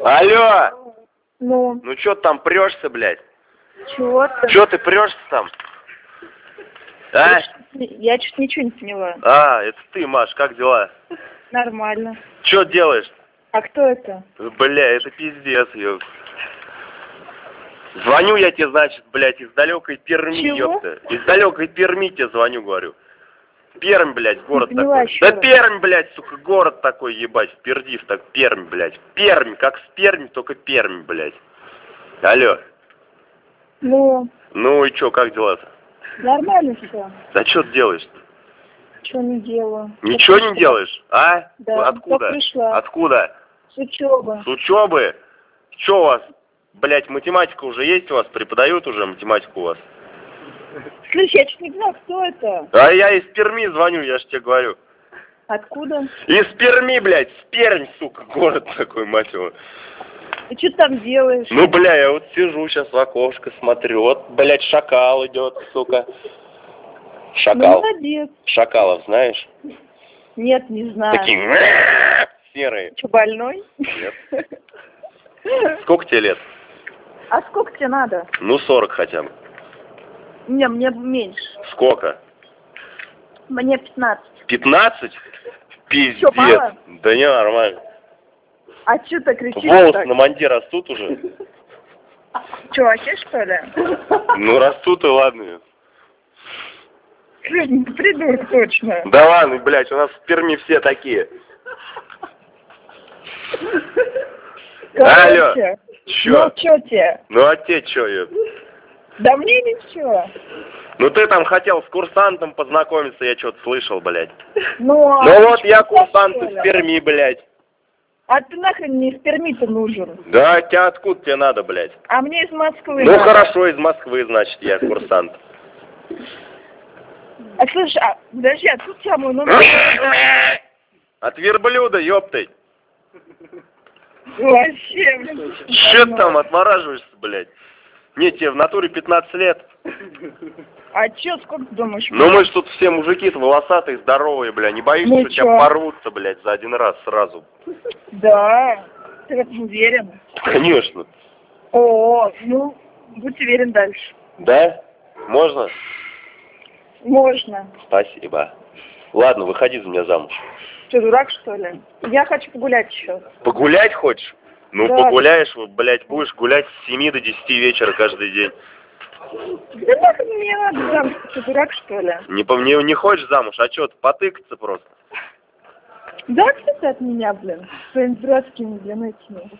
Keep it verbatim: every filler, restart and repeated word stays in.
Алло! Ну? Ну чё ты там прешься, блядь? Чего ты? Чё ты прешься там? А? Я чуть ничего не поняла. А, это ты, Маш, как дела? Нормально. Чё делаешь? А кто это? Бля, это пиздец, ёп. Звоню я тебе, значит, блядь, из далекой Перми, Чего? ёпта. Из далекой Перми тебе звоню, говорю. Пермь, блядь, город не поняла, такой. Да раз. Пермь, блядь, сука, город такой, ебать, Пердив, так, Пермь, блядь. Пермь, как с Пермь, только Пермь, блядь. Алло. Ну? Ну и чё, как дела-то? Нормально все. Да чё ты делаешь-то? Чего не делаю. Ничего не делаешь, а? Да, Откуда? пришла. Откуда? С учебы. С учебы? Чё у вас, блядь, математика уже есть у вас? Преподают уже математику у вас? Слушай, я чуть не знаю, кто это. А я из Перми звоню, я ж тебе говорю. Откуда? Из Перми, блядь, с Пермь, сука, город такой, мать его. Ты что там делаешь? Ну, бля, я вот сижу сейчас в окошко, смотрю, вот, блядь, шакал идет, сука. Шакал. Ну, молодец. Шакалов знаешь? Нет, не знаю. Такие серые. Что, больной? Нет. Сколько тебе лет? А сколько тебе надо? Ну, сорок хотя бы. Не, мне меньше. Сколько? Мне пятнадцать. Пятнадцать? Пиздец. Чё, мало? Да не, нормально. А чё ты кричишь? Волосы так? на манде растут уже? Чё, вообще что ли? Ну, растут и ладно. Придурок точно. Да ладно, блядь, у нас в Перми все такие. Алло. Короче, Чё? ну чё тебе? Ну, а те чё, ё? Да мне ничего. Ну, ты там хотел с курсантом познакомиться, я что-то слышал, блядь. Ну, а Ну, ты вот чё, я курсант, курсант что из ли? Перми, блядь. А ты нахрен мне из Перми-то нужен? Да, тебя откуда тебе надо, блядь? А мне из Москвы Ну, надо. хорошо, из Москвы, значит, я курсант. А слушай, а, подожди, а тут тебя мой номер... От верблюда, ёптой. Вообще, блин. Чё ты там отмораживаешься, блядь? Не, тебе в натуре пятнадцать лет. А чё, сколько ты думаешь? Ну мы ж тут все мужики-то волосатые, здоровые, бля. Не боишься, Ну что тебя чё? порвутся, блядь, за один раз сразу? Да, ты в этом уверен? Конечно. О, ну, будь уверен дальше. Да? Можно? Можно. Спасибо. Ладно, выходи за меня замуж. Ты дурак, что ли? Я хочу погулять еще. Погулять хочешь? Ну, Да. погуляешь, блядь, будешь гулять с семи до десяти вечера каждый день. Да нахрен мне надо замуж, ты дурак, что ли? Не, по- не, не хочешь замуж, а что, потыкаться просто? Да, отстань от меня, блин, своими дурацкими, блин, этими.